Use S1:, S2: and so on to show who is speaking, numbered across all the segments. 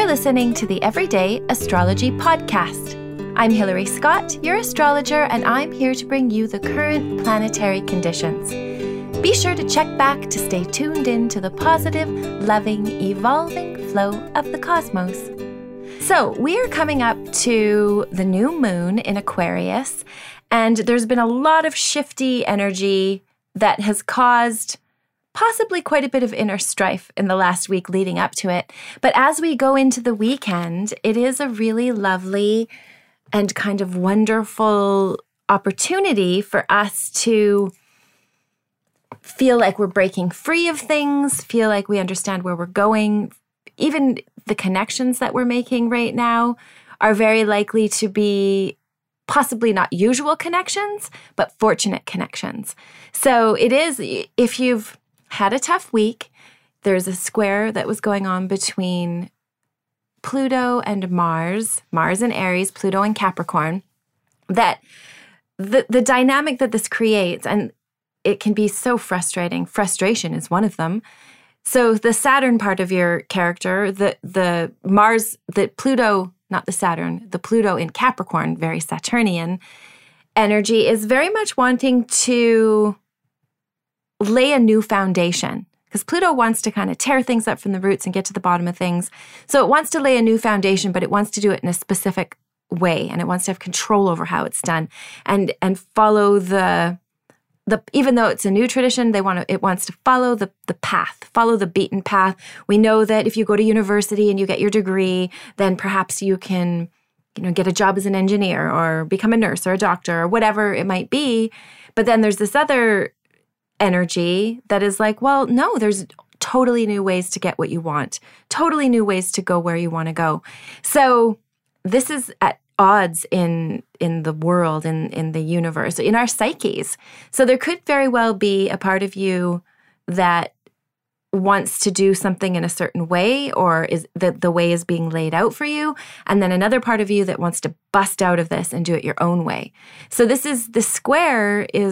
S1: listening to the Everyday Astrology Podcast. I'm Hilary Scott, your astrologer, and I'm here to bring you the current planetary conditions. Be sure to check back to stay tuned in to the positive, loving, evolving flow of the cosmos. So, we are coming up to the new moon in Aquarius, and there's been a lot of shifty energy that has caused possibly quite a bit of inner strife in the last week leading up to it. But as we go into the weekend, it is a really lovely and kind of wonderful opportunity for us to feel like we're breaking free of things, feel like we understand where we're going. Even the connections that we're making right now are very likely to be possibly not usual connections, but fortunate connections. So it is, if you've had a tough week, there's a square that was going on between Pluto and Mars in Aries, Pluto in Capricorn, that the dynamic that this creates, and it can be so frustrating. Frustration is one of them. So the Saturn part of your character, the Mars, the Pluto, not the Saturn, the Pluto in Capricorn, very Saturnian energy, is very much wanting to lay a new foundation, because Pluto wants to kind of tear things up from the roots and get to the bottom of things. So it wants to lay a new foundation, but it wants to do it in a specific way, and it wants to have control over how it's done and follow the even though it's a new tradition, it wants to follow the path, follow the beaten path. We know that if you go to university and you get your degree, then perhaps you can, get a job as an engineer or become a nurse or a doctor or whatever it might be. But then there's this other energy that is like, well, no, there's totally new ways to get what you want, totally new ways to go where you want to go. So this is at odds in the world, in the universe, in our psyches. So there could very well be a part of you that wants to do something in a certain way, or is the way is being laid out for you, and then another part of you that wants to bust out of this and do it your own way. So the square is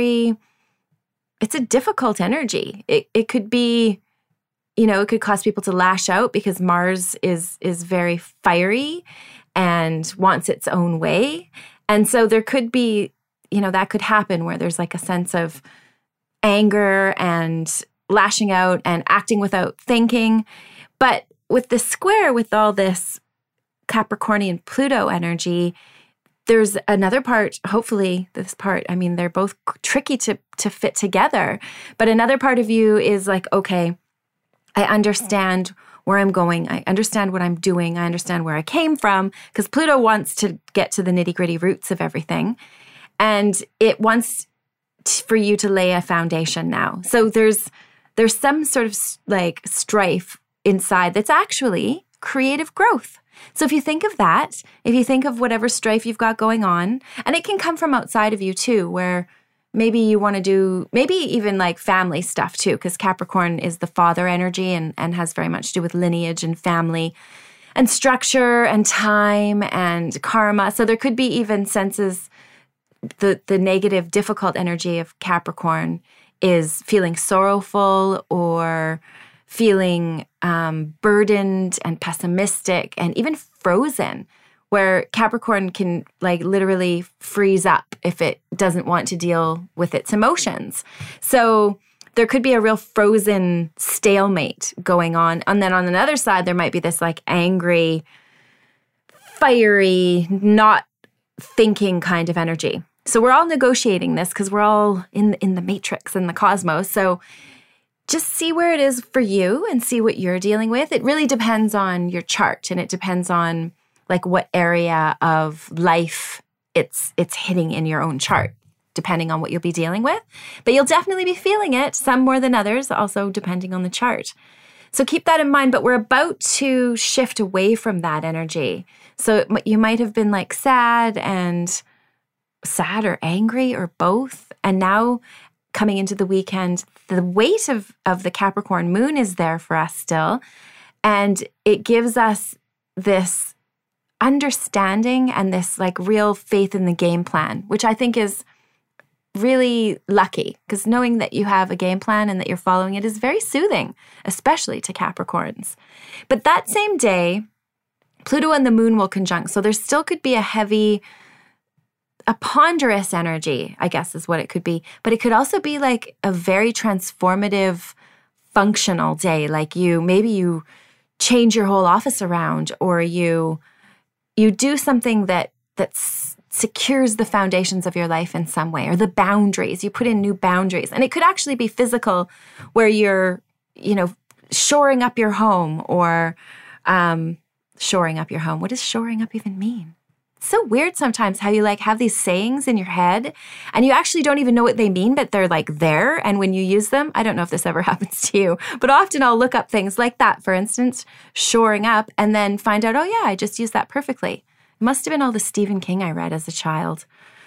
S1: it's a difficult energy. It could be, it could cause people to lash out because Mars is very fiery and wants its own way. And so there could be, that could happen where there's like a sense of anger and lashing out and acting without thinking. But with the square, with all this Capricornian Pluto energy, there's another part, hopefully this part, they're both tricky to fit together. But another part of you is like, okay, I understand where I'm going. I understand what I'm doing. I understand where I came from, because Pluto wants to get to the nitty-gritty roots of everything. And it wants for you to lay a foundation now. So there's some sort of like strife inside that's actually creative growth. So if you think of that, if you think of whatever strife you've got going on, and it can come from outside of you too, where maybe you want to do, maybe even like family stuff too, because Capricorn is the father energy and has very much to do with lineage and family and structure and time and karma. So there could be even senses, the negative, difficult energy of Capricorn is feeling sorrowful or feeling burdened and pessimistic and even frozen, where Capricorn can like literally freeze up if it doesn't want to deal with its emotions. So there could be a real frozen stalemate going on. And then on another side, there might be this like angry, fiery, not thinking kind of energy. So we're all negotiating this because we're all in the matrix, in the cosmos. So just see where it is for you and see what you're dealing with. It really depends on your chart, and it depends on like what area of life it's hitting in your own chart, depending on what you'll be dealing with. But you'll definitely be feeling it, some more than others, also depending on the chart. So keep that in mind, but we're about to shift away from that energy. So you might have been like sad or angry or both. And now coming into the weekend, the weight of the Capricorn moon is there for us still. And it gives us this understanding and this like real faith in the game plan, which I think is really lucky, because knowing that you have a game plan and that you're following it is very soothing, especially to Capricorns. But that same day, Pluto and the moon will conjunct. So there still could be a ponderous energy, I guess is what it could be. But it could also be like a very transformative, functional day. Like maybe you change your whole office around, or you do something that secures the foundations of your life in some way, or the boundaries. You put in new boundaries. And it could actually be physical, where you're, shoring up your home, or shoring up your home. What does shoring up even mean? It's so weird sometimes how you have these sayings in your head and you actually don't even know what they mean, but they're there. And when you use them, I don't know if this ever happens to you, but often I'll look up things like that, for instance, shoring up, and then find out, oh yeah, I just used that perfectly. It must have been all the Stephen King I read as a child.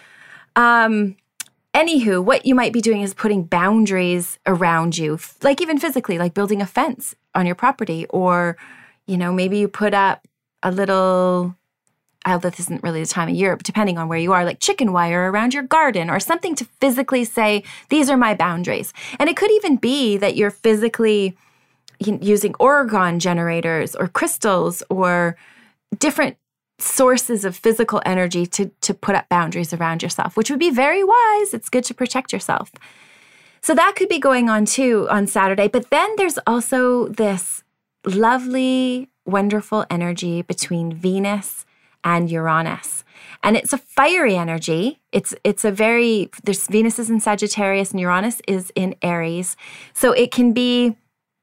S1: Anywho, what you might be doing is putting boundaries around you, like even physically, like building a fence on your property, or, maybe you put up a little, this isn't really the time of year, but depending on where you are, like chicken wire around your garden, or something to physically say, these are my boundaries. And it could even be that you're physically using orgone generators or crystals or different sources of physical energy to put up boundaries around yourself, which would be very wise. It's good to protect yourself. So that could be going on too on Saturday. But then there's also this lovely, wonderful energy between Venus and Uranus. And it's a fiery energy. There's Venus is in Sagittarius and Uranus is in Aries. So it can be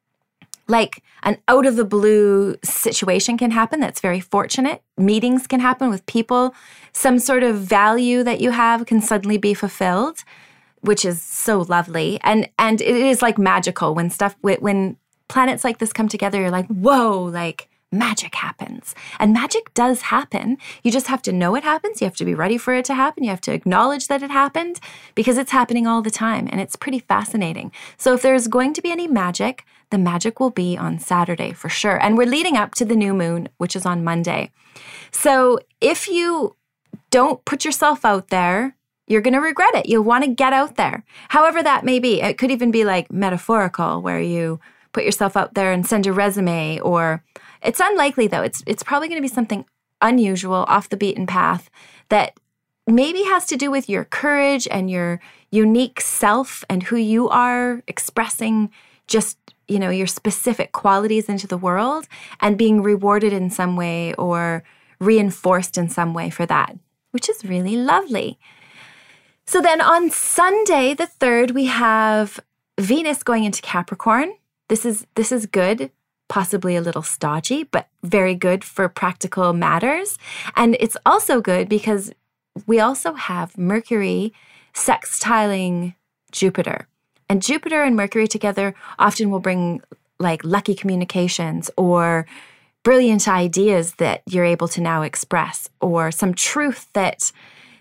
S1: like an out of the blue situation can happen that's very fortunate. Meetings can happen with people. Some sort of value that you have can suddenly be fulfilled, which is so lovely. And it is like magical when planets like this come together, you're like, whoa, like magic happens. And magic does happen. You just have to know it happens. You have to be ready for it to happen. You have to acknowledge that it happened, because it's happening all the time. And it's pretty fascinating. So if there's going to be any magic, the magic will be on Saturday for sure. And we're leading up to the new moon, which is on Monday. So if you don't put yourself out there, you're going to regret it. You'll want to get out there. However that may be. It could even be like metaphorical, where you put yourself out there and send a resume, or it's unlikely though. It's probably going to be something unusual, off the beaten path, that maybe has to do with your courage and your unique self and who you are expressing just, your specific qualities into the world and being rewarded in some way or reinforced in some way for that, which is really lovely. So then on Sunday, the 3rd, we have Venus going into Capricorn. This is good, possibly a little stodgy, but very good for practical matters. And it's also good because we also have Mercury sextiling Jupiter. And Jupiter and Mercury together often will bring like lucky communications or brilliant ideas that you're able to now express, or some truth that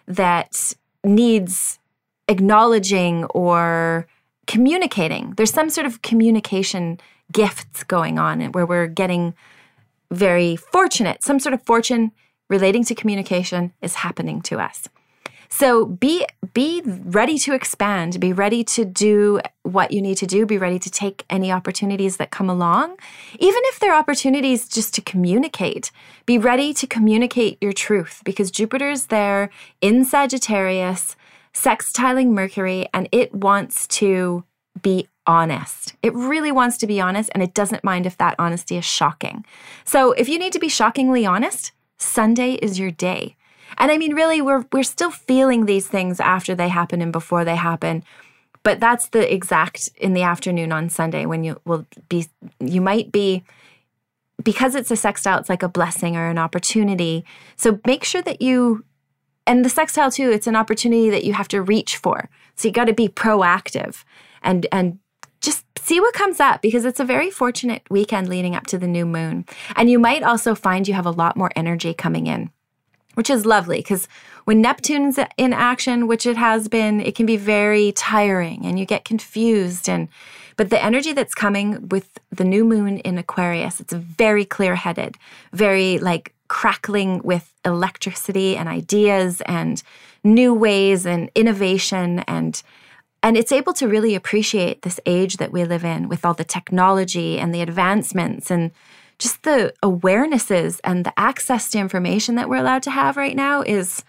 S1: needs acknowledging or communicating. There's some sort of communication gifts going on where we're getting very fortunate. Some sort of fortune relating to communication is happening to us. So be ready to expand, be ready to do what you need to do, be ready to take any opportunities that come along. Even if they're opportunities just to communicate, be ready to communicate your truth, because Jupiter's there in Sagittarius, sextiling Mercury, and it wants to be honest. It really wants to be honest, and it doesn't mind if that honesty is shocking. So if you need to be shockingly honest, Sunday is your day. And I mean, really, we're still feeling these things after they happen and before they happen. But that's the exact in the afternoon on Sunday when you might be, because it's a sextile, it's like a blessing or an opportunity. So make sure that and the sextile too, it's an opportunity that you have to reach for. So you got to be proactive and just see what comes up, because it's a very fortunate weekend leading up to the new moon. And you might also find you have a lot more energy coming in, which is lovely, because when Neptune's in action, which it has been, it can be very tiring and you get confused. But the energy that's coming with the new moon in Aquarius, it's very clear-headed, very like crackling with electricity and ideas and new ways and innovation, and it's able to really appreciate this age that we live in with all the technology and the advancements, and just the awarenesses and the access to information that we're allowed to have right now is,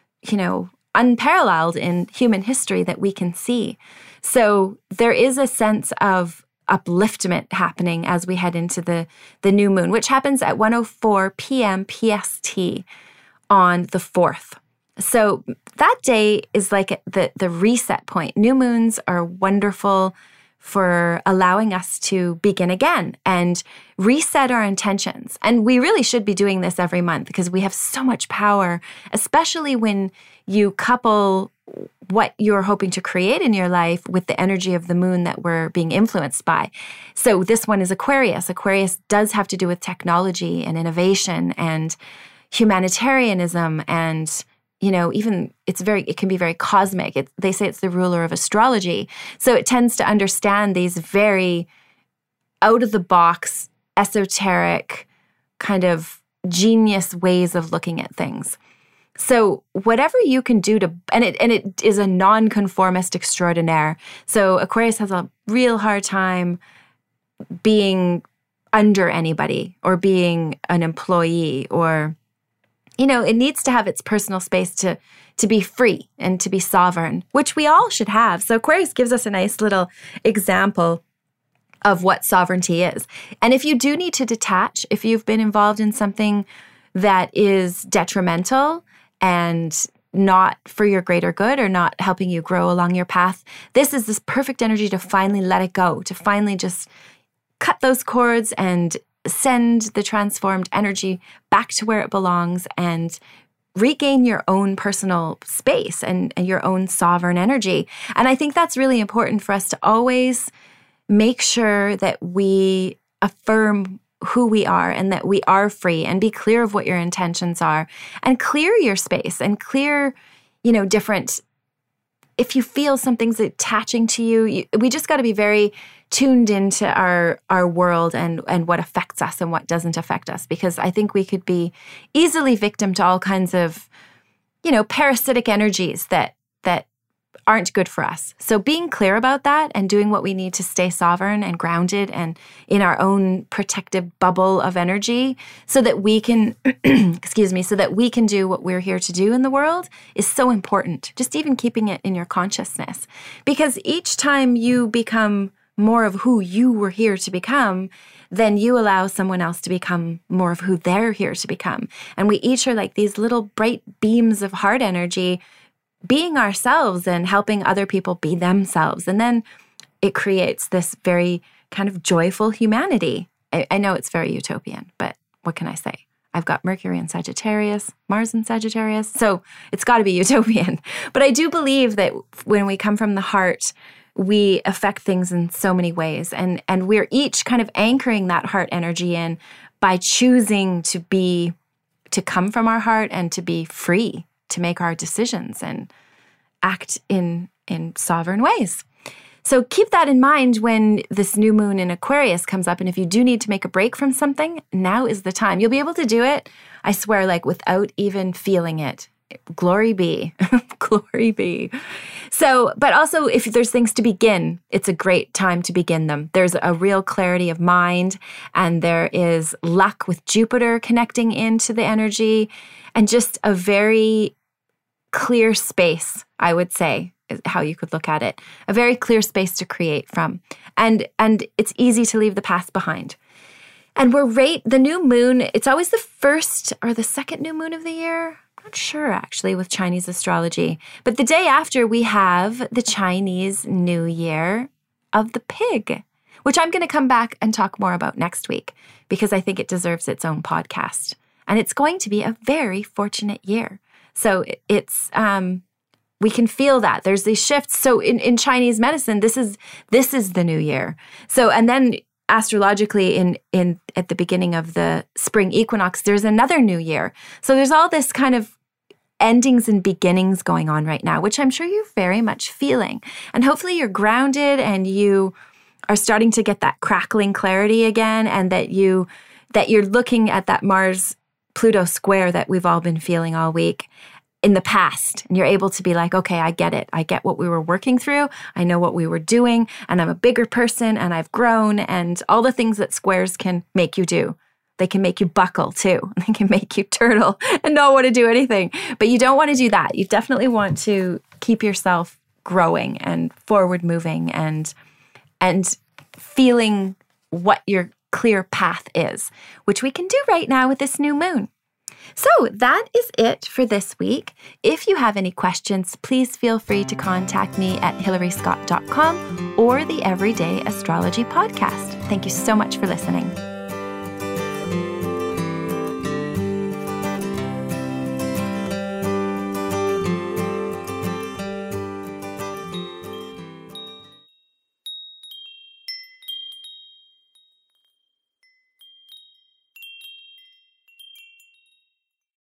S1: unparalleled in human history that we can see. So there is a sense of upliftment happening as we head into the new moon, which happens at 1:04 p.m. PST on the 4th. So that day is like the reset point. New moons are wonderful for allowing us to begin again and reset our intentions. And we really should be doing this every month because we have so much power, especially when you couple what you're hoping to create in your life with the energy of the moon that we're being influenced by. So this one is Aquarius. Aquarius does have to do with technology and innovation and humanitarianism and even it can be very cosmic. They say it's the ruler of astrology. So it tends to understand these very out of the box, esoteric, kind of genius ways of looking at things. So whatever you can do and it is a nonconformist extraordinaire. So Aquarius has a real hard time being under anybody or being an employee or it needs to have its personal space to be free and to be sovereign, which we all should have. So Aquarius gives us a nice little example of what sovereignty is. And if you do need to detach, if you've been involved in something that is detrimental and not for your greater good or not helping you grow along your path, this is this perfect energy to finally let it go, to finally just cut those cords and send the transformed energy back to where it belongs and regain your own personal space and your own sovereign energy. And I think that's really important for us to always make sure that we affirm who we are and that we are free and be clear of what your intentions are and clear your space and clear, different, if you feel something's attaching to you, we just got to be very tuned into our world and what affects us and what doesn't affect us, because I think we could be easily victim to all kinds of, parasitic energies that aren't good for us. So being clear about that and doing what we need to stay sovereign and grounded and in our own protective bubble of energy so that we can, so that we can do what we're here to do in the world is so important. Just even keeping it in your consciousness. Because each time you become more of who you were here to become, then you allow someone else to become more of who they're here to become. And we each are like these little bright beams of heart energy being ourselves and helping other people be themselves. And then it creates this very kind of joyful humanity. I know it's very utopian, but what can I say? I've got Mercury in Sagittarius, Mars in Sagittarius, so it's got to be utopian. But I do believe that when we come from the heart, we affect things in so many ways. And we're each kind of anchoring that heart energy in by choosing to come from our heart and to be free, to make our decisions and act in sovereign ways. So keep that in mind when this new moon in Aquarius comes up. And if you do need to make a break from something, now is the time. You'll be able to do it, I swear, like without even feeling it. Glory be. Glory be. So, but also if there's things to begin, it's a great time to begin them. There's a real clarity of mind and there is luck with Jupiter connecting into the energy and just a very clear space, I would say, is how you could look at it. A very clear space to create from. And it's easy to leave the past behind. And the new moon, it's always the first or the second new moon of the year. Not sure actually with Chinese astrology, but the day after we have the Chinese New Year of the pig, which I'm going to come back and talk more about next week because I think it deserves its own podcast. And it's going to be a very fortunate year. So it's we can feel that there's these shifts. So in Chinese medicine, this is the new year. So and then astrologically in at the beginning of the spring equinox, there's another new year. So there's all this kind of endings and beginnings going on right now, which I'm sure you're very much feeling. And hopefully you're grounded and you are starting to get that crackling clarity again, and that you're looking at that Mars-Pluto square that we've all been feeling all week in the past. And you're able to be like, okay, I get it. I get what we were working through. I know what we were doing, and I'm a bigger person and I've grown, and all the things that squares can make you do. They can make you buckle too. They can make you turtle and not want to do anything. But you don't want to do that. You definitely want to keep yourself growing and forward moving and feeling what your clear path is, which we can do right now with this new moon. So that is it for this week. If you have any questions, please feel free to contact me at hillaryscott.com or the Everyday Astrology Podcast. Thank you so much for listening.